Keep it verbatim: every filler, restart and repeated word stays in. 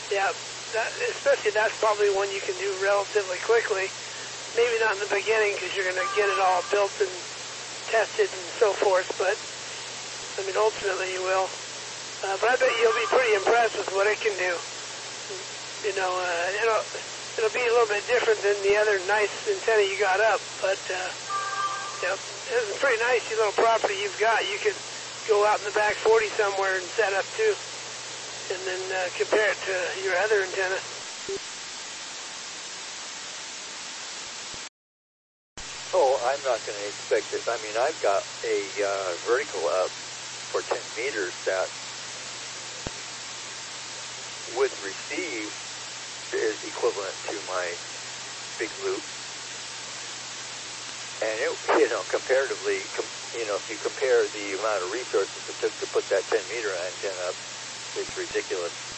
Yeah, that, especially that's probably one you can do relatively quickly. Maybe not in the beginning because you're going to get it all built and tested and so forth, but I mean, ultimately you will. Uh, but I bet you'll be pretty impressed with what it can do. You know, uh, it'll, it'll be a little bit different than the other nice antenna you got up, but uh, you know, this is pretty nice, you little property you've got. You could go out in the back forty somewhere and set up too, and then uh, compare it to your other antenna. Oh, I'm not going to expect it. I mean, I've got a uh, vertical up for ten meters that with receive is equivalent to my big loop. And, it, you know, comparatively, com, you know, if you compare the amount of resources it took to put that ten meter antenna up, it's ridiculous.